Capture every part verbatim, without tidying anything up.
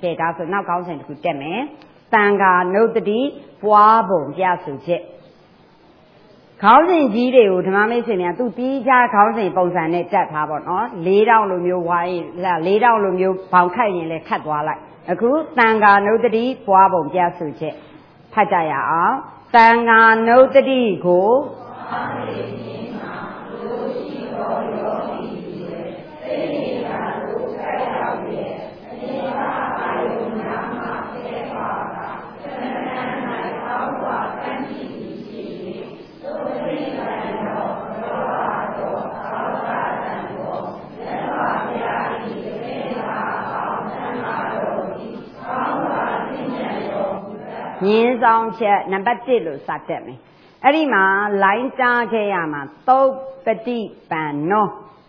ကဲဒါဆိုနောက်ကောင်းစဉ်တစ်ခုတက်မယ်တန်ခါနုတ္တိပွားပုံပြဆိုချက်ခေါင်းစဉ်ကြီးတွေကိုဓမ္မမိတ်ဆွေများသူတီးခြားခေါင်းစဉ်ပုံစံနဲ့တက်ထားပါတော့လေးတောင်လိုမျိုးဝိုင်းလေးတောင်လိုမျိုးဘောင်ခတ်ရင်လည်းခတ်သွားလိုက်အခုတန်ခါနုတ္တိပွားပုံပြဆိုချက်ဖတ်ကြရအောင်တန်ခါနုတ္တိကိုမြင်းဆောင်ချက်နံပါတ်တစ်လို့စတတ်မယ်အဲ့ဒီမှာလိုင်းကြားခဲ့ရမှာသုတ်ပတိပန်နော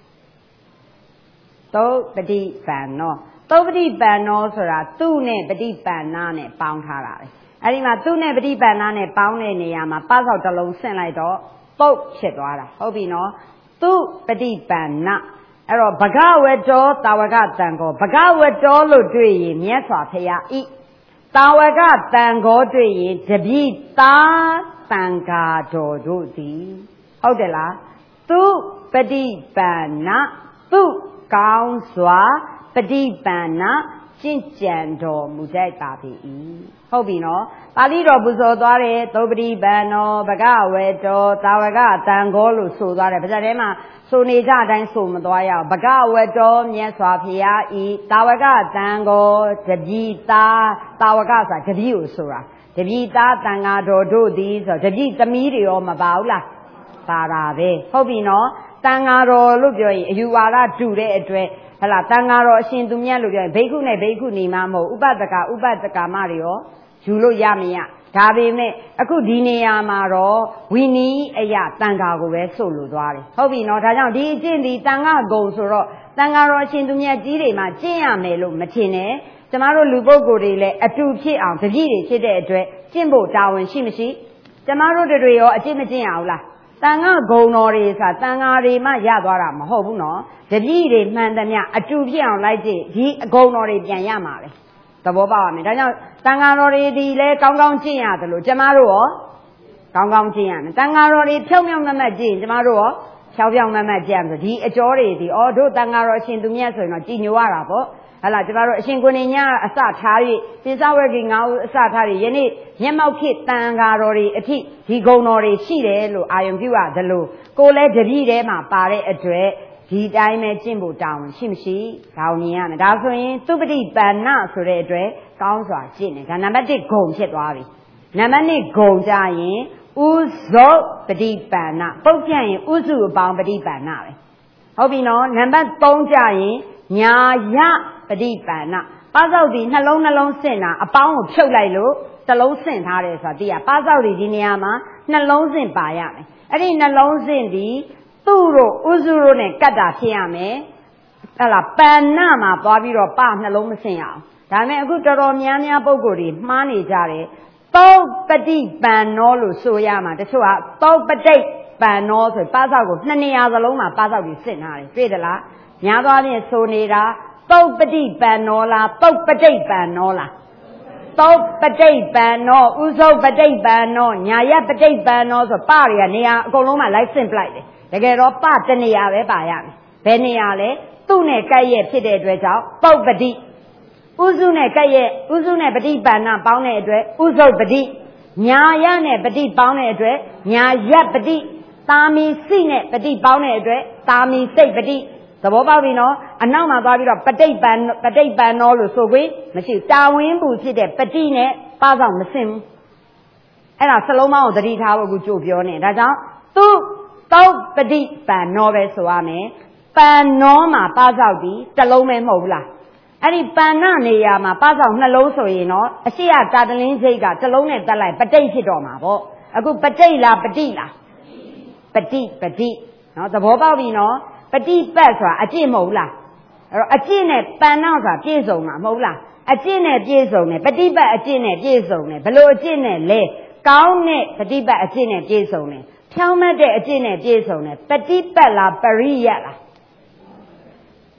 သုတ်ပတိပန်နောသုတ်ပတိပန်နောဆိုတာသူ့နဲ့ပတိပန်နာနဲ့ပေါင်းထားတာလေအဲ့ဒီမှာသူ့နဲ့ပတိပန်နာနဲ့ပေါင်းတဲ့နေရာမှာပဆောက်တစ်လုံးဆင့်လိုက်တော့သုတ်ဖြစ်သွားတာဟုတ်ပြီနော်သူ့ပတိပန်နာအဲ့တော့ဘဂဝတ္တောတာဝကတံကောဘဂဝတ္တောလို့တွေ့ရင်မြတ်စွာဘုရားဤတာဝကတန်ခေါ်တွေ့ရင်တပိသားတန်ဃာတော်တို့သည်ဟုတ်တယ်လားသူပฏิပန္နသူကောင်းစွာပฏิပန္နကျင့်ကြံတော်မူတတ်ပါ၏ဟုတ်ပြီနော်ပါဠိတော်ပူဇော်သွားတယ်သုပတိပန္နောဘဂဝေတောတာဝကတန်ခေါ်လို့ဆိုသွားတယ်ဗဇတ်ထဲမှာဆိုနေကြအတိုင်းဆိုမသွားရအောင်ဘဂဝတ္တောမြတ်စွာဘုရားဤတာဝကတန်ခေါ်တပိသားတာဝကဆိုတာတပိကိုဆိုတာတပိသားတန်ဃာတော်တို့သည်ဆိုတပိသမီးတွေရောမပါဘူးလားပါတာပဲဟုတ်ပြီနော်တန်ဃာတော်လို့ပြောရင်အယူဝါဒတူတဲ့အတွက်ဟလာတန်ဃာတော်အရှင်သူမြတ်လို့ပြောရင်ဘိက္ခုနဲ့ဘိက္ခုနီမမဟုတ်ဥပဒကဥပဒကမတွေရောယူလို့ရမရဒါပေမဲ့အခုဒီနေရာမှာတော့ဝီနီးအရာတန်ဃာကိုပဲဆိုလိုသွားတယ်ဟုတ်ပြီနော်ဒါကြောင့်ဒီအကျင့်ဒီတန်ဃာဂုံဆိုတော့တန်ဃာတော်အရှင်သူမြတ်ကြီးတွေမှာကျင့်ရမယ်လို့မထင်နဲ့ကျမတို့လူပုဂ္ဂိုလ်တွေလည်းအတူဖြစ်အောင်တပည့်တွေဖြစ်တဲ့အတွက်ကျင့်ဖို့တာဝန်ရှိမရှိကျမတို့တွေရောအကျင့်မကျင့်ရဘူးလားတန်ဃာဂုံတော်တွေဆိုတာတန်ဃာတွေမှရသွားတာမဟုတ်ဘူးနော်တပည့်တွေမှန်သမျှအတူဖြစ်အောင်လိုက်ကြည့်ဒီအဂုံတော်တွေပြန်ရမှာပဲသဘောပေါက်ပါမယ်ဒါကြောင့်တန်ဃာတော်တွေဒီလဲကောင်းကောင်းကျင့်ရတယ်လို့ကျမတို့ရောကောင်းကောင်းကျင့်ရမယ်တန်ဃာတော်တွေဖြောင်းဖြောင်းမမတ်ကျင့်ကျမတို့ရောဖြောင်းဖြောင်းမမတ်ကျင့်ဆိုဒီအကျော်တွေဒီအော်တို့တန်ဃာတော်အရှင်သူမြတ်ဆိုရင်တော့ကြည်ညိုရတာပေါ့ဟလာကျမတို့အရှင်ကိုနေညအစထား၍သင်္သဝဂီငါးဦးအစထား၍ယနေ့မျက်မှောက်ဖြစ်တန်ဃာတော်တွေအထိဒီဂုဏ်တော်တွေရှိတယ်လို့အာယုံပြုရတယ်လို့ကိုယ်လဲတပည့်ထဲမှာပါတဲ့အတွက်ဒီတိုင်းပဲကျင့်ဖို့တောင်းရှိမရှိဒါကိုမြင်ရမယ်ဒါဆိုရင်သူပฏิပန္နဆိုတဲ့အတွက်ကောင်းစွာကျင့်တယ်ဒါနံပါတ်တစ်ဂုံဖြစ်သွားပြီနံပါတ်နှစ်ဂုံကြရင်ဥဇုပฏิပန္နပုတ်ပြရင်ဥစုအပေါင်းပฏิပန္နပဲဟုတ်ပြီနော်နံပါတ်သုံးကြရင်ညာယပฏิပန္နပါစောက်ဒီနှလုံးနှလုံးဆင့်တာအပေါင်းကိုဖြုတ်လိုက်လို့တစ်လုံးဆင့်ထားတယ်ဆိုတာသိရပါစောက်ဒီဒီနေရာမှာနှလုံးဆင့်ပါရမယ်အဲ့ဒီနှလုံးဆင့်ဒီသူ့တို့ဥစုတို့နဲ့ကတ်တာဖြစ်ရမယ်ဟဲ့လားပန္နမှာသွားပြီးတော့ပနှလုံးမဆင့်ရအောင်ဒါပေမဲ့အခုတော်တော်များများပုံကိုယ်တွေမှားနေကြတယ်သောပฏิပန္နောလို့ဆိုရမှာတချို့ကသောပဋိပန္နောဆိုပါစောက်ကိုနှစ်နေရာစလုံးမှာပါစောက်ပြီးဆင့်ထားတယ်တွေ့သလားများသွားပြင်ဆိုနေတာသောပฏิပန္နောလားသောပဋိပန္နောလားသောပဋိပန္နောဥဇုပဋိပန္နောညာယပဋိပန္နောဆိုပတွေကနေရာအကုန်လုံးမှာလိုက်ဆင့်ပလိုက်တယ်တကယ်တော့ပတနေရာပဲပါရမယ်ဘယ်နေရာလဲသူ့နဲ့ကပ်ရဲ့ဖြစ်တဲ့အတွက်ကြောင့်ပုပ္ပတိဥစုနဲ့ကပ်ရဲ့ဥစုနဲ့ပฏิပန္နပေါင်းတဲ့အတွက်ဥဇုပတိညာယနဲ့ပฏิပေါင်းတဲ့အတွက်ညာယပฏิသာမီစိနဲ့ပฏิပေါင်းတဲ့အတွက်သာမီစိတ်ပฏิသဘောပေါက်ပြီနော်အနောက်မှာသွားပြီးတော့ပဋိပန္ပဋိပန္နောလို့ဆိုခွင့်မရှိဘူးတာဝင်းပူဖြစ်တဲ့ပฏิနဲ့ပါဆောင်မစင်ဘူးအဲ့ဒါစလုံးပေါင်းကိုသတိထားဖို့အခုကြိုပြောနေဒါကြောင့်သူသောပฏิပန္နောပဲဆိုရမယ်ပန္နောမှာပါစောက်ဒီတစ်လုံးပဲမဟုတ်ဘူးလားအဲ့ဒီပန္နနေရာမှာပါစောက်နှလုံးဆိုရင်တော့အရှိရတာတလင်းစိတ်ကတစ်လုံးနဲ့တက်လိုက်ပဋိဖြစ်တော့မှာပေါ့အခုပဋိလားပฏิလားပฏิပฏิနော်သဘောပေါက်ပြီနော်ပฏิပတ်ဆိုတာအကျင့်မဟုတ်လားအဲ့တော့အကျင့်နဲ့ပန္နဆိုတာပြည့်စုံမှာမဟုတ်လားအကျင့်နဲ့ပြည့်စုံတယ်ပฏิပတ်အကျင့်နဲ့ပြည့်စုံတယ်ဘလို့အကျင့်နဲ့လဲကောင်းတဲ့ပฏิပတ်အကျင့်နဲ့ပြည့်စုံတယ်ဖြောင်းမတ်တဲ့အကျင့်နဲ့ပြည့်စုံတယ်ပฏิပတ်လားပရိယတ်လား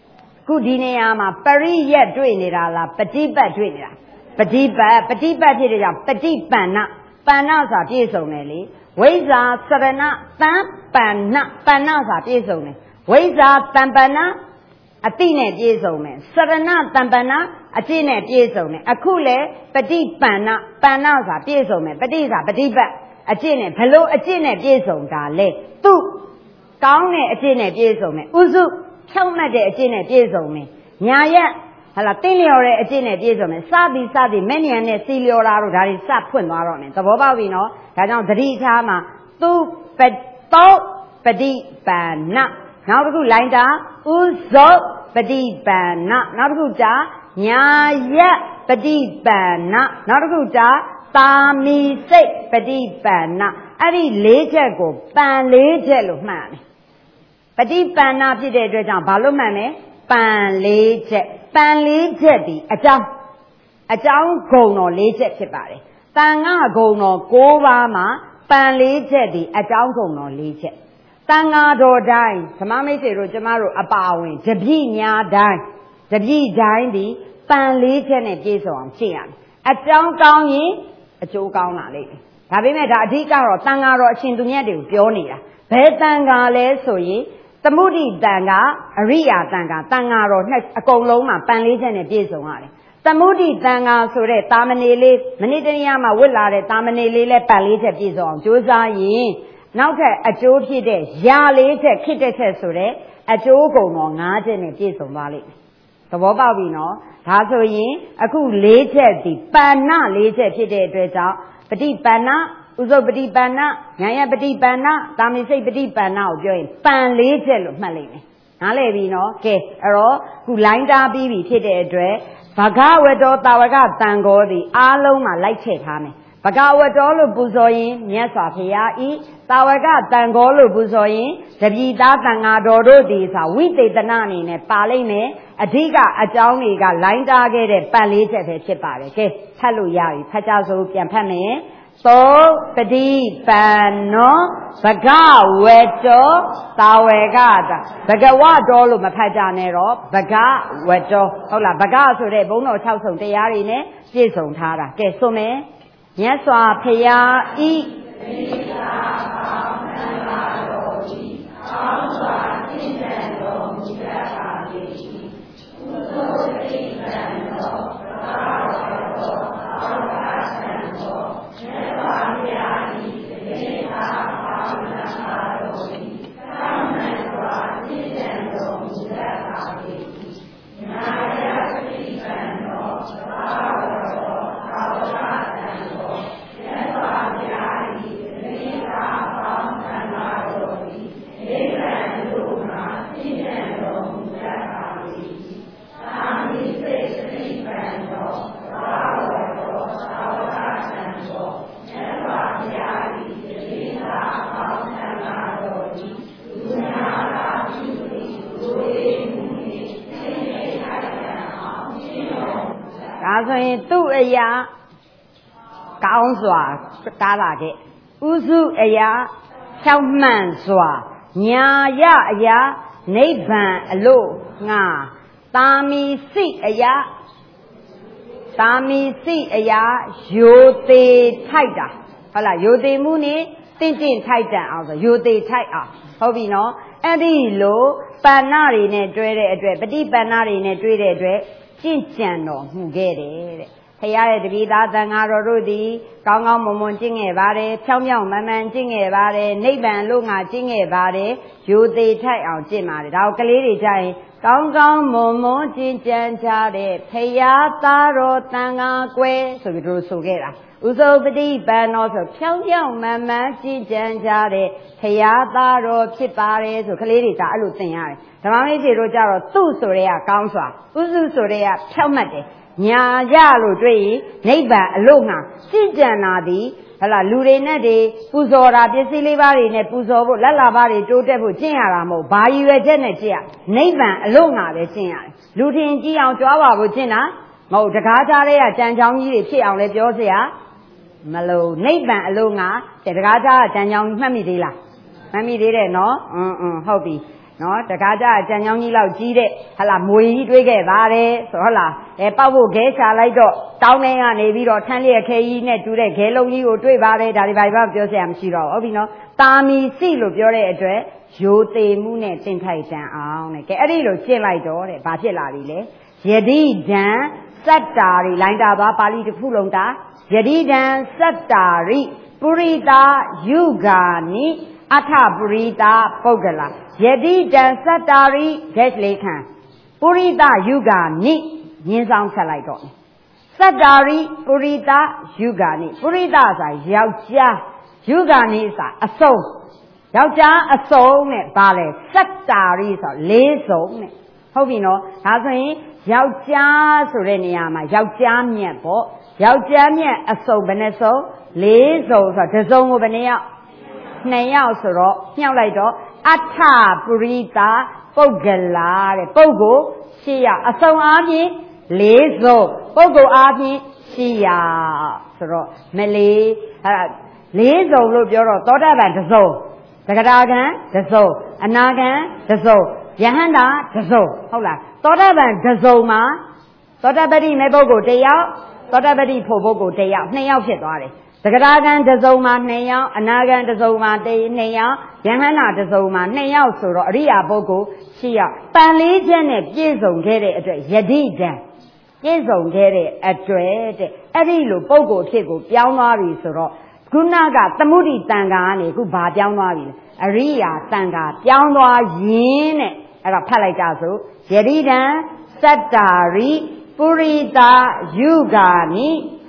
ခုဒီနေရာမှာပရိယတ်တွေ့နေတာလားပฏิပတ်တွေ့နေတာပฏิပတ်ပฏิပတ်ဖြစ်တဲ့ကြောင့်ပฏิပန္နပန္နဆိုတာပြည့်စုံတယ်လေဝိဇ္ဇာစရဏတံပန္နပန္နဆိုတာပြည့်စုံတယ်ဝိဇ္ဇာတံပန္နအတိနဲ့ပြည့်စုံမယ်စရဏတံပန္နအတိနဲ့ပြည့်စုံတယ်အခုလေပฏิပန္နပန္နဆိုတာပြည့်စုံမယ်ပฏิဆိုတာပฏิပတ်အကျင့်နဲ့ဘလို့အကျင့်နဲ့ပြည့်စုံတာလဲသူကောင်းတဲ့အကျင့်နဲ့ပြည့်စုံမယ်ဥစုဖြောင့်မတ်တဲ့အကျင့်နဲ့ပြည့်စုံမယ်ညာရက်ဟာလာတင်းလျော်တဲ့အကျင့်နဲ့ပြည့်စုံမယ်စသည်စသည်မဲ့မြန်နဲ့စီလျော်တာတို့ဒါတွေစဖွင့်သွားတော့မယ်သဘောပေါက်ပြီနော်ဒါကြောင့်သတိထားမှာသူပတောပฏิပန္နနောက်တစ်ခုလိုင်းတာဥဇောပฏิပန္နနောက်တစ်ခုတာညာရက်ပฏิပန္နနောက်တစ်ခုတာတာမီစိတ်ပฏิပန္နအဲ့ဒီလေးချက်ကိုပန်လေးချက်လို့မှတ်ရတယ်ပฏิပန္နဖြစ်တဲ့အတွက်ကြောင့်ဘာလို့မှတ်လဲပန်လေးချက်ပန်လေးချက်ဒီအကြောင်းအကြောင်းဂုဏ်တော်လေးချက်ဖြစ်ပါတယ်တန်ခါဂုဏ်တော်၉ပါးမှာပန်လေးချက်ဒီအကြောင်းဂုဏ်တော်လေးချက်တန်ခါတော်တိုင်းဓမ္မမိတ်ဆွေတို့ကျမတို့အပါဝင်တပြည့်ညာတိုင်းတပြည့်တိုင်းဒီပန်လေးချက်နဲ့ပြည့်စုံအောင်ရှင်းရမယ်အကြောင်းကောင်းရင်အကျိုးကောင်းလာလိမ့်မယ်ဒါပေမဲ့ဒါအဓိကတော့တန်ခါတော်အရှင်သူမြတ်တွေကိုပြောနေတာဘယ်တန်ခါလဲဆိုရင်သမုဒိတန်ကအရိယာတန်ခါတန်ခါတော်နှစ်အကုန်လုံးမှာပန်လေးချက်နဲ့ပြည့်စုံရတယ်သမုဒိတန်ခါဆိုတဲ့တာမဏေလေးမဏိတရိယမှာဝတ်လာတဲ့တာမဏေလေးလည်းပန်လေးချက်ပြည့်စုံအောင်ကြိုးစားရင်နောက်ထပ်အကျိုးဖြစ်တဲ့ရာလေးချက်ခိတ္တချက်ဆိုတဲ့အကျိုးကုန်တော်၅ချက်နဲ့ပြည့်စုံသွားလိမ့်မယ်သဘောပေါက်ပြီနော်ဒါဆိုရင်အခု၄ချက်ဒီပန္န၄ချက်ဖြစ်တဲ့အတွက်ကြောင့်ပฏิပန္နဥဇုပฏิပန္နဉာဏ်ရပฏิပန္နတာမိစိတ်ပฏิပန္နကိုပြောရင်ပန်၄ချက်လို့မှတ်လိုက်မယ်နားလည်ပြီနော်ကဲအဲ့တော့ခုလိုင်းတားပြီးပြီဖြစ်တဲ့အတွက်ဘဂဝတောတာဝကတန်ဃောသည်အားလုံးမှာလိုက်ထည့်ထားမယ်ဘဂဝတောလို့ပူဇော်ရင်မြတ်စွာဘုရားဤတာဝကတန်ဃောလို့ပူဇော်ရင်တပိသားတန်ဃာတော်တို့သည်ဆိုဝိသေသနအနေနဲ့ပါလိမ့်မယ်အဓိကအကြောင်းတွေကလိုင်းတားခဲ့တဲ့ပန်လေးချက်ပဲဖြစ်ပါတယ်ကဲဖတ်လို့ရပြီဖတ်ကြစို့ပြန်ဖတ်မယ်သောပฏิပန္နောဘဂဝတောတာဝကတာဘဂဝတောလို့မဖတ်ကြနဲ့တော့ဘဂဝတောဟုတ်လားဘဂဆိုတဲ့ဘုန်းတော်၆ဆုံတရားတွေနဲ့ပြည့်စုံထားတာကဲဆိုမယ်မြတ်စွာဘုရားဤသေသာပေါင်းသံဃာတော်ဤအောင်းစွာသင်္ကြန်တော်မူတတ်ပါ၏ကုသိုလ်တိပ္ပံတော်ဘာဝတော်အောင်းပါဆံတော်မြတ်စွာဘုရားဤသေသာပေါင်းသံဃာတော်ဤကောင်းမှန်စွာသင်္ကြန်တော်မူတတ်ပါ၏နာယတိပ္ပံတော်ဘာဝတော်အောင်းပါဆံတော်မြတ်စွာဘုရားဤသေသာပေါင်းသံဃာတော်ဤဧကံတို့မှာသင်္ကြန်တော်မူတတ်ပါ၏သာမိစေတိပ္ပံတော်ဘာဝတော်အောင်းပါဆံတော်မြတ်စွာဘုရားဤသေသာပေါင်းသံဃာတော်ဤဒုညာရာပြုပြီးကိုယ်ရည်မှု၏သိနေထိုင်ရအောင်ရှင်းတော်ဒါဆိုရင်သူ့အရာကောင်းစွာကားလာခဲ့ဥစုအရာဖြောင့်မှန်စွာညာယအရာနိဗ္ဗာန်အလို့ငါတာမီစိအရာတာမီစိအရာယိုသေးထိုက်တာဟုတ်လားယိုသေးမှုနဲ့တင့်တင့်ထိုက်တန်အောင်ဆိုယိုသေးထိုက်အောင်ဟုတ်ပြီနော်အဲ့ဒီလိုပန္နတွေနဲ့တွဲတဲ့အတွက်ပฏิပန္နတွေနဲ့တွဲတဲ့အတွက်ကျင့်ကြံတော်မူခဲ့တယ်တဲ့ဖရာရဲ့တပည့်သားသံဃာတော်တို့သည်ကောင်းကောင်းမွန်မွန်ကျင့်ခဲ့ပါတယ်ဖြောင်းဖြောင်းမှန်မှန်ကျင့်ခဲ့ပါတယ်နိဗ္ဗာန်လို့ငါကျင့်ခဲ့ပါတယ်ယိုသေးထိုက်အောင်ကျင့်ပါတယ်ဒါကိုကလေးတွေကြရင်ကောင်းကောင်းမွန်မွန်ကျင့်ကြံကြတဲ့ဖရာသားတော်သံဃာကွယ်ဆိုပြီးတို့ဆိုခဲ့တာဥဇုပฏิပန္နောဆိုဖြောင်းဖြောင်းမှန်မှန်ကျင့်ကြံကြတဲ့ဖရာသားတော်ဖြစ်ပါတယ်ဆိုကလေးတွေကအဲ့လိုသင်ရတယ်ဓမ္မမိတ်ဆွေတို့ကြတော့သူ့ဆိုတဲ့ကကောင်းစွာဥစုဆိုတဲ့ကဖြောင်းမှတ်တယ်ညာရလို့တွေ့ရင်နိဗ္ဗာန်အလို့ငှာကျင့်ကြံတာသည်ဟလာလူတွေနဲ့တွေပူဇော်တာပစ္စည်းလေးပါးတွေနဲ့ပူဇော်ဖို့လက်လာပါးတွေတိုးတက်ဖို့ကျင့်ရတာမဟုတ်ဘာရည်ရွယ်ချက်နဲ့ကျင့်ရနိဗ္ဗာန်အလို့ငှာပဲကျင့်ရတယ်လူထင်ကြည့်အောင်ကြွားပါဖို့ကျင့်တာမဟုတ်တကားကြားတဲ့ကကြံချောင်းကြီးတွေဖြစ်အောင်လဲပြောเสียမလို့နိဗ္ဗာန်အလို့ငှာတကားကြားကကြံချောင်းမှတ်မိသေးလားမှတ်မိသေးတယ်နော်အင်းအင်းဟုတ်ပြီနော်တခါကျကြံချောင်းကြီးလောက်ကြီးတဲ့ဟလာမွေကြီးတွေးခဲ့ပါတယ်ဆိုဟုတ်လားအဲပောက်ဖို့ခဲချလိုက်တော့တောင်းထဲကနေပြီးတော့ထန်းလျက်ခဲကြီးနဲ့တူတဲ့ခဲလုံးကြီးကိုတွေးပါတယ်ဒါဒီဘာဘာပြောစရာမရှိတော့ဟုတ်ပြီနော်တာမီစီလို့ပြောတဲ့အတွက်ရိုသေမှုနဲ့တင်ထိုက်တန်အောင်တဲ့ကဲအဲ့ဒီလိုကျင့်လိုက်တော့တဲ့ဘာဖြစ်လာပြီလဲယတိဒံစတ္တာရိလိုင်းတာပါပါဠိတစ်ခုလုံးတာယတိဒံစတ္တာရိပုရိတာယုဂာနိအထပုရိတာပုဂ္ဂလာယတိတံစတ္တာရိဒက်လေခံပုရိသယုဂာနိညင်းဆောင်ဆက်လိုက်တော့စတ္တာရိပုရိသယုဂာနိပုရိသဆိုယောက်ျားယုဂာနိဆိုအစုံယောက်ျားအစုံနဲ့ဗာလဲစတ္တာရိဆိုလေးစုံနဲ့ဟုတ်ပြီနော်ဒါဆိုရင်ယောက်ျားဆိုတဲ့နေရာမှာယောက်ျားမြတ်ပေါ့ယောက်ျားမြတ်အစုံဘယ်နှစုံလေးစုံဆိုတစ်စုံကိုဘယ်နှယောက်နှစ်ယောက်ဆိုတော့ညှောက်လိုက်တော့အထပုရိသပုဂ္ဂလာတဲ့ပုဂ္ဂိုလ်ရှိရအစုံအားဖြင့်လေးစုံပုဂ္ဂိုလ်အားဖြင့်ရှိရဆိုတော့မလေးအဲလေးစုံလို့ပြောတော့သောတာပန်တစ်စုံသက္ကတာကံတစ်စုံအနာကံတစ်စုံယဟန္တာတစ်စုံဟုတ်လားသောတာပန်တစ်စုံမှာသောတာပတိမဲ့ပုဂ္ဂိုလ်တစ်ယောက်သောတာပတိဖို့ပုဂ္ဂိုလ်တစ်ယောက်နှစ်ယောက်ဖြစ်သွားတယ်သက္ကတာကံတစ်စုံမှာနှစ်ယောက်အနာကံတစ်စုံမှာနှစ်ယောက်ယဟန္တာတစ်စုံမှာနှစ်ယောက်ဆိုတော့အရိယာပုဂ္ဂိုလ်ရှိယောက်ပန်လေးချက်နဲ့ပြည့်စုံခဲ့တဲ့အတွက်ယတိတံပြည့်စုံခဲ့တဲ့အတွက်တဲ့အဲ့ဒီလိုပုဂ္ဂိုလ်ဖြစ်ကိုပြောင်းသွားပြီဆိုတော့ခုနကသမုဒိတန်ခါကနေခုဘာပြောင်းသွားပြီလဲအရိယာတန်ခါပြောင်းသွားရင်းတဲ့အဲ့ဒါဖတ်လိုက်ကြဆိုယတိတံစတ္တာရိပုရိသယုဂာနိ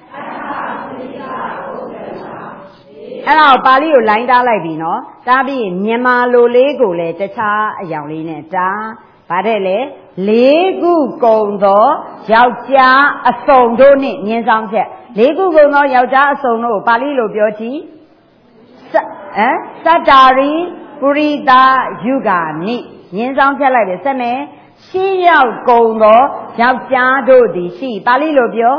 အဲ့ဒါပါဠိကိုလိုင်းတားလိုက်ပြီနော်တားပြီးမြန်မာလိုလေးကိုလည်းတခြားအယောင်လေးနဲ့တားဗါတဲ့လေလေးခုကုံသောယောက်ျားအစုံတို့နဲ့ညင်းဆောင်ချက်လေးခုကုံသောယောက်ျားအစုံတို့ပါဠိလိုပြောကြည့်ဟမ်စတ္တာရိပုရိသယုဂာနိညင်းဆောင်ချက်လိုက်ပြီဆက်မယ်ရှင်းရောက်ကုံသောယောက်ျားတို့သည်ရှိပါဠိလိုပြော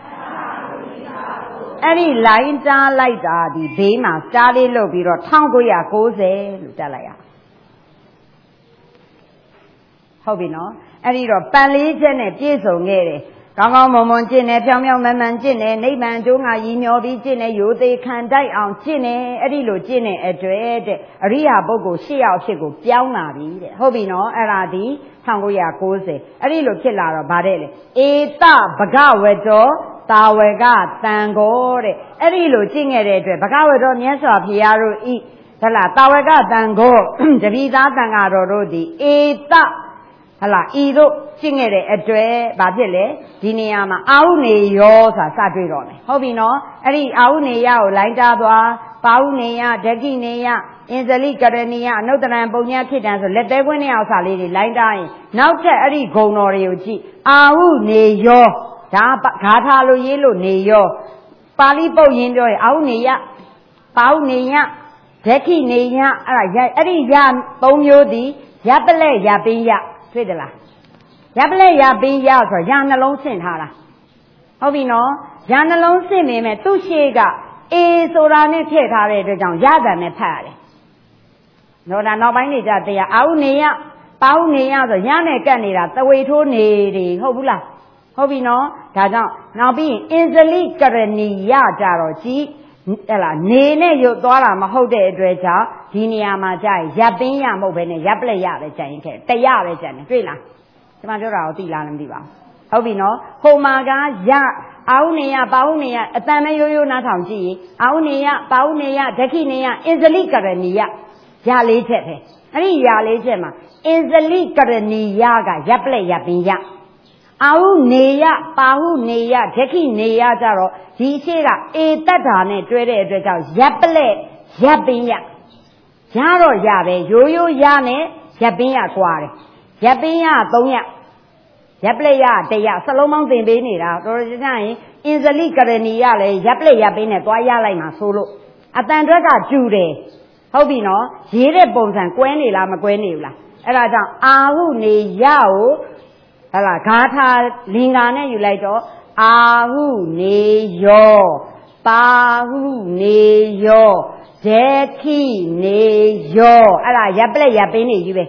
အဲ့ဒီလိုင်းတားလိုက်တာဒီဘေးမှာစတားလေးလုပ်ပြီးတော့၁၉၉၀လို့တက်လိုက်ရဟုတ်ပြီနော်အဲ့ဒီတော့ပန်လေးချက်နဲ့ပြည့်စုံခဲ့တယ်ကောင်းကောင်းမွန်မွန်ကျင့်တယ်ဖြောင်းဖြောင်းမှန်မှန်ကျင့်တယ်နိဗ္ဗာန်ကျိုးငါရည်မျောပြီးကျင့်တယ်ရိုသေခံတိုက်အောင်ကျင့်တယ်အဲ့ဒီလိုကျင့်တဲ့အတွက်တဲ့အရိယာပုဂ္ဂိုလ်ရှစ်ယောက်ဖြစ်ကိုပြောင်းလာပြီတဲ့ဟုတ်ပြီနော်အဲ့ဒါဒီ၁၉၉၀အဲ့ဒီလိုဖြစ်လာတော့ဗါတဲ့လေဧတဘဂဝတောတာဝကတန်ကိုတဲ့အဲ့ဒီလိုကျင့်ခဲ့တဲ့အတွက်ဘဂဝတောမြတ်စွာဘုရားတို့ဤဟလာတာဝကတန်ကိုတပိသားတန်ဃာတော်တို့သည်ဧတဟလာဤတို့ကျင့်ခဲ့တဲ့အတွက်ဘာဖြစ်လဲဒီနေရာမှာအာဟုနေယောဆိုတာစတွေ့တော့မယ်ဟုတ်ပြီနော်အဲ့ဒီအာဟုနေယကိုလိုင်းတားသွားပါဟုနေယဒကိနေယအင်ဇလိကရဏီယအနုတ္တရံပုံညာခိတံဆိုလက်သေးခွင်းနဲ့အောင်စာလေးတွေလိုင်းတားရင်နောက်ထပ်အဲ့ဒီဂုဏ်တော်တွေကိုကြည့်အာဟုနေယောဒါဂါထာလိုရေးလို့နေရောပါဠိပုတ်ရင်းပြောရင်အာဟုနေယပါဟုနေယဒခိနေယအဲ့ဒါအဲ့ဒီယသုံးမျိုးသည်ယပလက်ယပင်းယတွေ့သလားယပလက်ယပင်းယဆိုရနှလုံးဆင့်ထားတာဟုတ်ပြီနော်ရနှလုံးဆင့်နေမယ်သူ့ရှေ့ကအေဆိုတာနဲ့ထည့်ထားတဲ့အတွက်ကြောင့်ရတာနဲ့ဖတ်ရတယ်နော်ဒါနောက်ပိုင်းနေကြတရားအာဟုနေယပါဟုနေယဆိုရနဲ့ကတ်နေတာသဝေထိုးနေတယ်ဟုတ်ဘူးလားဟုတ်ပြီနော်ဒါကြောင့်နောက်ပြီးအင်ဇလိကရဏီယကြတော့ကြည်ဟဲ့လားနေနဲ့ရုပ်သွားတာမဟုတ်တဲ့အတွက်ကြောင့်ဒီနေရာမှာကြာရပ်ပင်းရမဟုတ်ပဲနဲ့ရပ်ပလက်ရပဲကြာရင်ခဲ့တရပဲကြာနေတွေ့လားကျွန်မပြောတာကိုသိလားမသိပါဘူးဟုတ်ပြီနော်ဟိုမှာကရအာဟုနေယပါဟုနေယအတန်မဲရိုးရိုးနားထောင်ကြည့်ရင်အာဟုနေယပါဟုနေယဒခိနေယအင်ဇလိကရဏီယရလေးချက်ပဲအဲ့ဒီရလေးချက်မှာအင်ဇလိကရဏီယကရပ်ပလက်ရပ်ပင်းရအာဟုနေယပါဟုနေယဒခိနေယကြတော့ဒီရှိကအေတ္တာနဲ့တွဲတဲ့အတွက်ကြောင့်ရပ်ပလက်ရပ်ပင်းရရတော့ရပဲရိုးရိုးရနဲ့ရပ်ပင်းရကွာတယ်ရပ်ပင်းရသုံးရရပ်ပလက်ရတရစလုံးပေါင်းသင်ပေးနေတာတော်တော်ကြာရင်အင်ဇလိကရဏီယလည်းရပ်ပလက်ရပ်ပင်းနဲ့သွားရလိုက်မှာဆိုလို့အတန်တွက်ကကျူတယ်ဟုတ်ပြီနော်ရေးတဲ့ပုံစံကွဲနေလားမကွဲနေဘူးလားအဲ့ဒါကြောင့်အာဟုနေယကိုဟလာဂါထာလင်္ကာနဲ့ယူလိုက်တော့အာဟုနေယောပါဟုနေယောဒခိနေယောအဲ့ဒါရပ်ပလက်ရပ်ပင်းနေကြီးပဲပ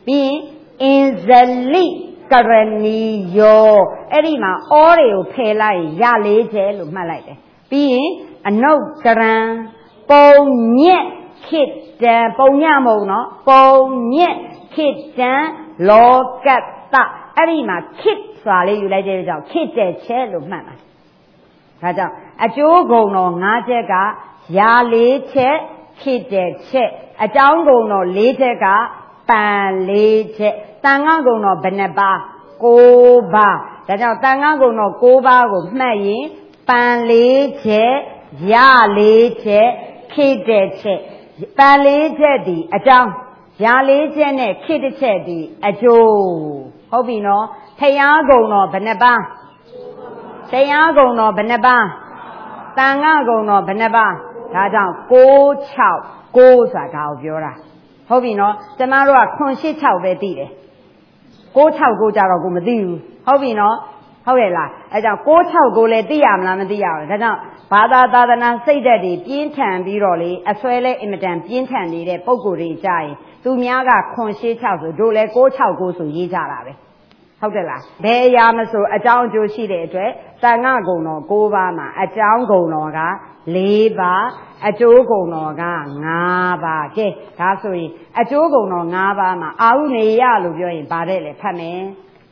ပြီးရင်အင်ဇလိကရဏီယောအဲ့ဒီမှာအောတွေကိုဖယ်လိုက်ရလေးချက်လို့မှတ်လိုက်တယ်ပြီးရင်အနုတ်ကရံပုံညက်ခိတံပုံညမဟုတ်နော်ပုံညက်ခိတံလောကတ္တအဲ့ဒီမှာခိဆိုတာလေးယူလိုက်တဲ့ကြောင့်ခိတဲ့ချက်လို့မှတ်ပါဒါကြောင့်အကျိုးဂုဏ်တော်၅ချက်ကရာလေးချက်ခိတဲ့ချက်အကြောင်းဂုဏ်တော်၄ချက်ကပန်လေးချက်တန်ခါဂုဏ်တော်ဘယ်နှပါကိုးပါးဒါကြောင့်တန်ခါဂုဏ်တော်၉ပါးကိုမှတ်ရင်ပန်လေးချက်ရလေးချက်ခိတဲ့ချက်ပန်လေးချက်ဒီအကြောင်းရလေးချက်နဲ့ခိတစ်ချက်ဒီအကျိုးဟုတ်ပြီနော်ဖယားဂုဏ်တော်ဘယ်နှပါတရားဂုဏ်တော်ဘယ်နှပါတန်ခါဂုဏ်တော်ဘယ်နှပါဒါကြောင့်၉၆၉ဆိုတာဒါကိုပြောတာဟုတ်ပြီနော်ကျမတို့ကခွန်၈၆ပဲသိတယ်၉၆၉ကြတော့ကိုမသိဘူးဟုတ်ပြီနော်ဟုတ်ရဲ့လားအဲကြောင့်၉၆၉လည်းသိရမလားမသိရဘူးဒါကြောင့်ဘာသာသာသနာစိတ်ဓာတ်တွေပြင်းထန်ပြီးတော့လေအစွဲလဲအင်မတန်ပြင်းထန်နေတဲ့ပုံကိုယ်တွေကြရင်သူများကခွန်၈၆ဆိုတို့လည်း၉၆၉ဆိုရေးကြတာပဲဟုတ်တယ်လားဘယ်အရာမဆိုအကြောင်းအကျိုးရှိတဲ့အတွက်တန်ခါဂုဏ်တော်၉ပါးမှာအကြောင်းဂုဏ်တော်က၄ပါးအကျိုးဂုဏ်တော်က၅ပါးကဲဒါဆိုရင်အကျိုးဂုဏ်တော်၅ပါးမှာအာဟုနေယလို့ပြောရင်ဗါတဲ့လေဖတ်မယ်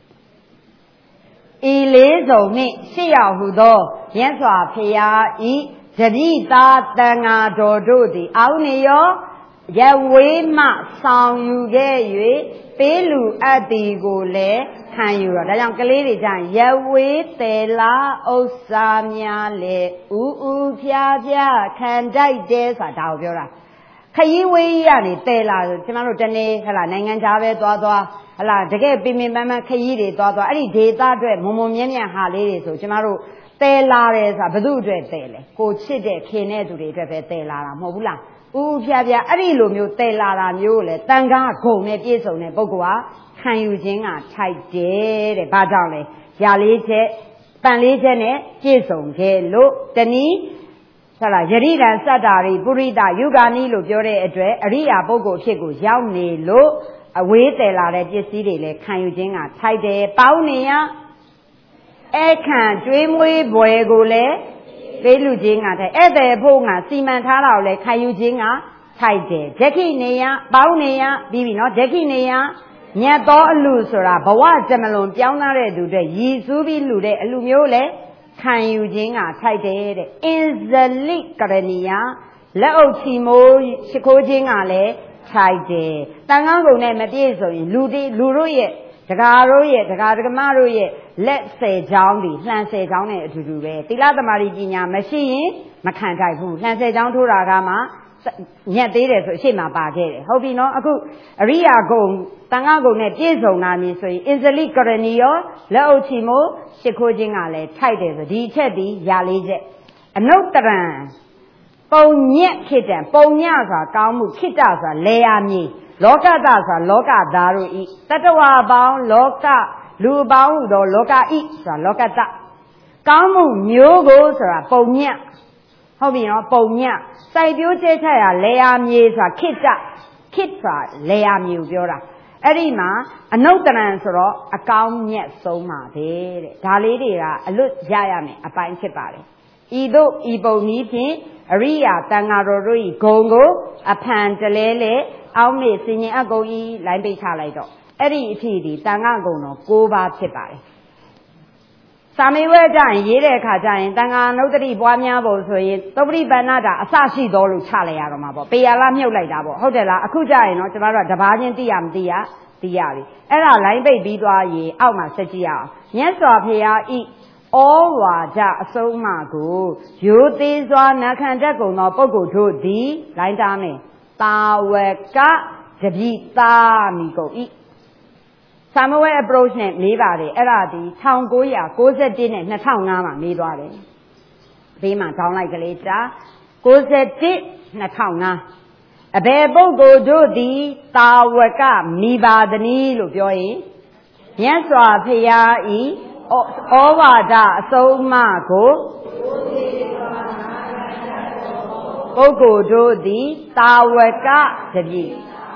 ဤလေးစုံနှင့်ရှစ်ရောက်ဟုသောမြတ်စွာဘုရားဤတပိသားတန်ဃာတော်တို့သည်အာဟုနေယောရဝေးမှဆောင်ယူခဲ့၍ပေးလူအပ်သည်ကိုလည်းခံယူတော့ဒါကြောင့်ကလေးတွေကြရင်ရဝေးတယ်လာဥစ္စာများလေဥဥဖြာဖြာခံတိုက်တယ်ဆိုတာဒါကိုပြောတာခရီးဝေးကြီးကနေတယ်လာဆိုကျမတို့တနေ့ဟလာနိုင်ငံခြားပဲသွားသွားဟလာတကယ်ပင်ပင်ပန်းပန်းခရီးတွေသွားသွားအဲ့ဒီဒေသအတွက်မုံမုံမြဲမြံဟာလေးတွေဆိုကျမတို့တယ်လာတယ်ဆိုတာဘယ်သူအတွက်တယ်လဲကိုချစ်တဲ့ခင်တဲ့သူတွေအတွက်ပဲတယ်လာတာမဟုတ်ဘူးလားဥဖြာဖြာအဲ့ဒီလိုမျိုးတယ်လာတာမျိုးလေတန်ခါဂုဏ်နဲ့ပြည့်စုံတဲ့ပုဂ္ဂိုလ်ဟာခံယူခြင်းကထိုက်တယ်တဲ့ဘာကြောင့်လဲရာလေးချက်ပန်လေးချက်နဲ့ပြည့်စုံခဲ့လို့တနည်းဟုတ်လားယရိဒံစတ္တာရိပုရိသယုဂာနိလို့ပြောတဲ့အတွက်အရိယာပုဂ္ဂိုလ်ဖြစ်ကိုရောက်နေလို့အဝေးတယ်လာတဲ့ပစ္စည်းတွေလည်းခံယူခြင်းကထိုက်တယ်ပေါင်းနေရအခန့်ကျွေးမွေးဘွယ်ကိုလည်းပေးလူခြင်းကထိုက်ဧည့်သည်ဖို့ကစီမံထားတာကိုလည်းခံယူခြင်းကထိုက်တယ်ဒက္ခိနေယပေါင်းနေယပြီးပြီနော်ဒက္ခိနေယမြတ်သောအလူဆိုတာဘဝဇမလွန်ပြောင်းသားတဲ့သူတွေရည်စူးပြီးလူတဲ့အလူမျိုးလည်းခံယူခြင်းကထိုက်တယ်တဲ့အင်ဇလိကရဏီယလက်အုပ်ချီမိုးရှိခိုးခြင်းကလည်းထိုက်တယ်တန်ခါးကုန်နဲ့မပြည့်စုံရင်လူတွေလူတို့ရဲ့ဒကာတို့ရဲ့ဒကာဒကမတို့ရဲ့လက်ဆယ်ချောင်းဒီလှန်ဆယ်ချောင်းနဲ့အတူတူပဲသီလသမารီပညာမရှိရင်မခံထိုက်ဘူးလှန်ဆယ်ချောင်းထိုးတာကမှညက်သေးတယ်ဆိုအရှိမပါခဲ့တယ်ဟုတ်ပြီနော်အခုအရိယာဂုံတန်ခါဂုံနဲ့ပြည့်စုံလာပြီဆိုရင်အင်ဇလိကရဏီယောလက်အုပ်ချီမိုးရှိခိုးခြင်းကလည်းထိုက်တယ်ဆိုဒီအချက်ဒီရာလေးချက်အနုတ္တရံပုံညက်ခိတံပုံညဆိုတာကောင်းမှုခိတဆိုတာလေယာမြေလောကတဆိုတာလောကသားတို့ဤတတဝါပေါင်းလောကလူပေါင်းဟူသောလောကဤဆိုတာလောကတကောင်းမှုမျိုးကိုဆိုတာပုံညက်ဟုတ်ပြီနော်ပုံညစိုက်ပျိုးကျဲချရလေယာမြေဆိုတာခိတခိတဆိုတာလေယာမြေကိုပြောတာအဲ့ဒီမှာအနုတ္တရံဆိုတော့အကောင်းမြတ်ဆုံးပါပဲတဲ့ဒါလေးတွေကအလွတ်ရရမယ်အပိုင်းဖြစ်ပါတယ်ဤသို့ဤပုံနည်းဖြင့်အရိယာတန်ဃာတော်တို့ဤဂုံကိုအဖန်တလဲလဲအောင်းမေစင်ရင်အကုန်ဤလိုင်းပိတ်ချလိုက်တော့အဲ့ဒီအထိဒီတန်ဃာဂုံတော်၉ပါးဖြစ်ပါတယ်စာမေဝဲကြရင်ရေးတဲ့အခါကျရင်တန်ဃာနုဒ္ဓတိပွားများဖို့ဆိုရင်သုပ္ပရိပန္နတာအစရှိတော်လို့ချလိုက်ရတော့မှာပေါ့ပေရလာမြုပ်လိုက်တာပေါ့ဟုတ်တယ်လားအခုကျရင်တော့ကျမတို့ကတပါးချင်းသိရမသိရသိရပြီအဲ့ဒါလိုင်းပိတ်ပြီးသွားရင်အောက်မှာဆက်ကြည့်ရအောင်မြတ်စွာဘုရားဤဩဝါဒအဆုံးအမကိုရိုသေးစွာနာခံတတ်ကုန်သောပုဂ္ဂိုလ်တို့သည်လိုင်းတာမယ်တာဝကတပိသားမိကုန်ဤSamuel approach နဲ့မေးပါတယ်အဲ့ဒါဒီ၁၉၉၁နဲ့၂၀၀၅မှာမေးသွားတယ်ဘေးမှာထောင်းလိုက်ကလေးစာ၉၁ ၂၀၀၅အဘယ်ပုဂ္ဂိုလ်တို့သည်တာဝကမိပါသနည်းလို့ပြောရင်မြတ်စွာဘုရားဤဩဝါဒအဆုံးအမကိုပုဂ္ဂိုလ်တို့သည်တာဝကတပိ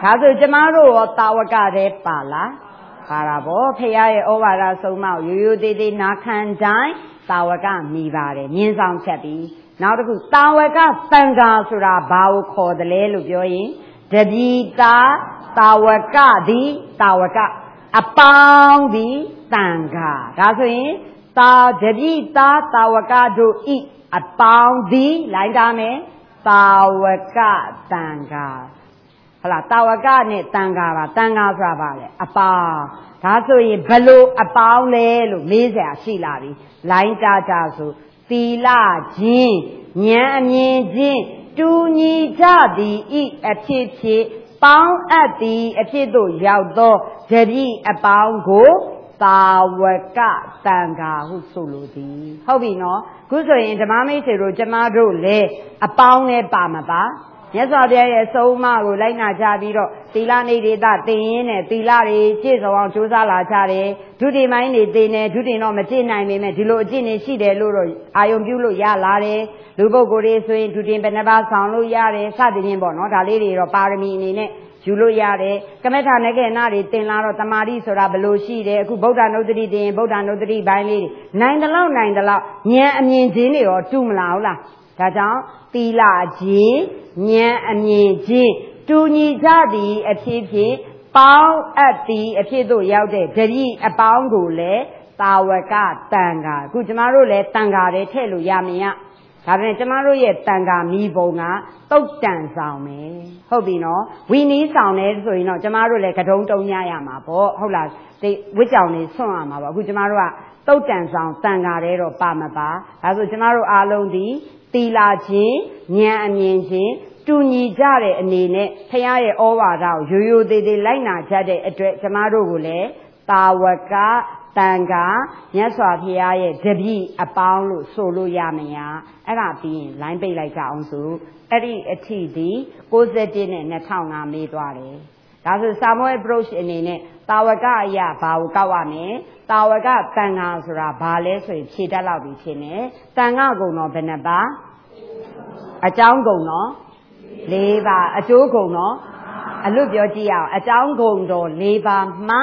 ဒါဆိုကျမတို့ရောတာဝကတဲ့ပါလားပါတာဗောဖခင်ရဲ့ဩဝါဒဆုံးမရိုးရိုးသေးသေးနာခံတိုင်းတာဝကမိပါတယ်မြင်းဆောင်ချက်ပြီးနောက်တစ်ခုတာဝကတန်ခါဆိုတာဘာကိုခေါ်တယ်လဲလို့ပြောရင်တပိတာတာဝကသည်တာဝကအပေါင်းသည်တန်ခါဒါဆိုရင်တာတပိတာတာဝကတို့ဤအပေါင်းသည်လိုက်တာမယ်တာဝကတန်ခါဟလာတာဝကနဲ့တန်ခါပါတန်ခါဆိုတာပါလေအပေါင်းဒါဆိုရင်ဘလို့အပေါင်းလဲလို့မေးစရာရှိလာပြီလိုင်းကြကြဆိုသီလချင်းဉာဏ်အမြင်ချင်းတူညီကြသည်ဤအဖြစ်ဖြစ်ပေါင်းအပ်သည်အဖြစ်သို့ရောက်သောတပိအပေါင်းကိုတာဝကတန်ခါဟုဆိုလိုသည်ဟုတ်ပြီနော်ခုဆိုရင်ဓမ္မမိတ်ဆွေတို့ကျမတို့လည်းအပေါင်းနဲ့ပါမပါမြတ်စွာဘုရားရဲ့ဆုံးမကိုလိုက်နာကြပြီးတော့သီလနေဒေသသင်ရင်းနဲ့သီလတွေပြည့်စုံအောင်ကြိုးစားလာကြတယ်ဒုတိယမိုင်းနေသင်တယ်ဒုတိယတော့မကျင့်နိုင်ပေမဲ့ဒီလိုအကျင့်နေရှိတယ်လို့တော့အာယုံပြုလို့ရလာတယ်လူပုဂ္ဂိုလ်တွေဆိုရင်ဒုတိယဘယ်နှပါးဆောင်လို့ရတယ်စသဖြင့်ပေါ့နော်ဒါလေးတွေတော့ပါရမီအနေနဲ့ယူလို့ရတယ်ကမထာနကေနတွေတင်လာတော့တမာတိဆိုတာဘလို့ရှိတယ်အခုဗုဒ္ဓနုတ္တိတင်ဗုဒ္ဓနုတ္တိဘိုင်းလေးနိုင်တလောက်နိုင်တလောက်ဉာဏ်အမြင်ချင်းတွေရောတူမလားဟုတ်လားဒါကြောင့်သီလချင်းဉာဏ်အမြင်ချင်းတူညီကြသည်အဖြစ်ဖြင့်ပေါင်းအပ်သည်အဖြစ်သို့ရောက်တဲ့တတိအပေါင်းကိုလည်းတာဝကတန်ခါအခုကျမတို့လည်းတန်ခါတွေထည့်လို့ရမရဒါပေမဲ့ကျမတို့ရဲ့တန်ခါမိဘုံကတုတ်တန်ဆောင်မယ်ဟုတ်ပြီနော်ဝီနီးဆောင်တယ်ဆိုရင်တော့ကျမတို့လည်းကတုံးတုံးညရမှာပေါ့ဟုတ်လားဒီဝစ်ကြောင်နေဆွန့်ရမှာပေါ့အခုကျမတို့ကတုတ်တန်ဆောင်တန်ခါတွေတော့ပါမပါဒါဆိုကျမတို့အားလုံးဒီသီလချင်းဉာဏ်အမြင်ချင်းတူညီကြတဲ့အနေနဲ့ဖခင်ရဲ့ဩဝါဒကိုရိုးရိုးသေးသေးလိုက်နာကြတဲ့အတွက်ကျမတို့ကိုလည်းတာဝကတန်ခါမြတ်စွာဘုရားရဲ့တပိအပေါင်းလို့ဆိုလို့ရမရအဲ့ဒါပြီးရင် line ပိတ်လိုက်ကြအောင်ဆိုအဲ့ဒီအထိဒီကိုးဆယ်တစ်နဲ့နှစ်ထောင်ငါမေးသွားတယ်ဒါဆို Samuel approach အနေနဲ့တာဝကအရာဘာကိုကောက်ရမလဲတာဝကတန်ခါဆိုတာဘာလဲဆိုရင်ဖြေတတ်လောက်ပြီဖြစ်နေတန်ခါကုံတော့ဘယ်နှပါအကြောင်းကုံတော့လေးပါအကျိုးကုံတော့အလွတ်ပြောကြည့်အောင်အကြောင်းကုံတော့လေးပါမှ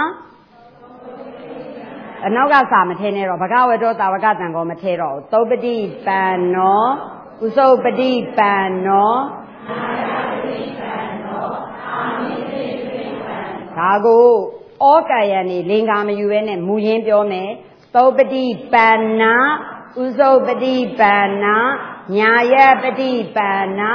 အနောက်ကစာမထဲနဲ့တော့ဘဂဝတောတာဝကတန်ကောမထဲတော့သုပ္ပတိပန်နောဥစုပတိပန်နောဒါကိုဩကာယနေလင်္ကာမယူပဲနဲ့မူရင်းပြောမယ်သုပ္ပတိပန်နာဥစုပတိပန်နာညာယပတိပန်နာ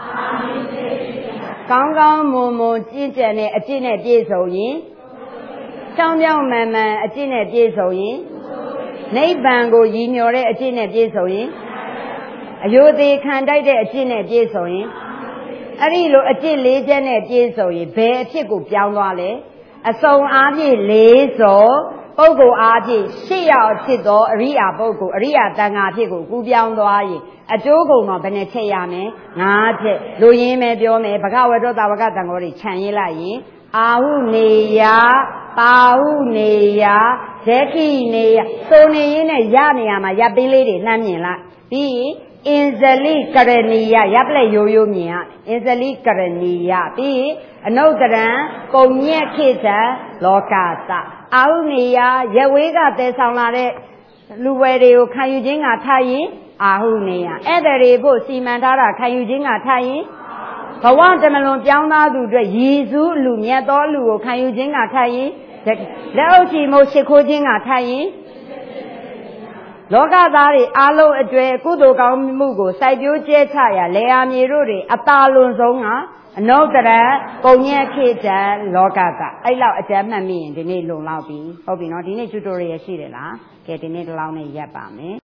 ကောင်းကောင်းမွန်မွန်ကျင့်ကြံတဲ့အကျင့်နဲ့ပြည့်စုံရင်ကြောင်းကြောင်းမှန်မှန်အကျင့်နဲ့ပြည့်စုံရင်နိဗ္ဗာန်ကိုရည်မျှော်တဲ့အကျင့်နဲ့ပြည့်စုံရင်အယုသေးခံတိုက်တဲ့အကျင့်နဲ့ပြည့်စုံရင်အဲ့ဒီလိုအကျင့်လေးချက်နဲ့ပြည့်စုံရင်ဘယ်အဖြစ်ကိုပြောင်းသွားလဲအစုံအားဖြင့်လေးစောပုဂ္ဂိုလ်အားဖြင့်ရှစ်ယောက်ဖြစ်သောအရိယာပုဂ္ဂိုလ်အရိယာတန်ခါဖြစ်ကိုကူးပြောင်းသွားရင်အကျိုးကုန်တော့ဘယ်နှချက်ရမလဲငါးချက်လူရင်းပဲပြောမယ်ဘဂဝတောတာဝကတန်ခေါ်တွေခြံရင်းလိုက်ရင်အာဟုနေယပါဟုနေယဇေခိနေယသုံနေရင်းနဲ့ရနေရမှာရပ်ပင်းလေးတွေနှမ်းမြင်လိုက်ပြီးအင်ဇလိကရဏီယရပ်ပလက်ရိုးရိုးမြင်ရအင်ဇလိကရဏီယပြီးအနုတရံပုံညက်ခိတံလောကသအာဟုနေယရဝေးကတည်ဆောင်လာတဲ့လူဝယ်တွေကိုခံယူခြင်းကထားရင်အာဟုနေယအဲ့ဒါတွေဖို့စီမံထားတာခံယူခြင်းကထားရင်ဘဝတမလွန်ပြောင်းသားသူအတွက်ရည်စူးလူမြတ်သောလူကိုခံယူခြင်းကထားရင်လက်အုပ်ချီမို့ရှ िख ိုးခြင်းကထားရင်လောကသားတွေအားလုံးအတွေ့ကုသိုလ်ကောင်းမှုကိုစိုက်ပျိုးကျဲချရာလေယာမြေတို့တွေအတာလွန်ဆုံးကအနုတ္တရပုံညက်ခေတံလောကကအဲ့လောက်အကျမ်းမှတ်မိရင်ဒီနေ့လုံလောက်ပြီဟုတ်ပြီနော်ဒီနေ့ tutorial ရှိတယ်လားကဲဒီနေ့ဒီလောက်နဲ့ရပ်ပါမယ်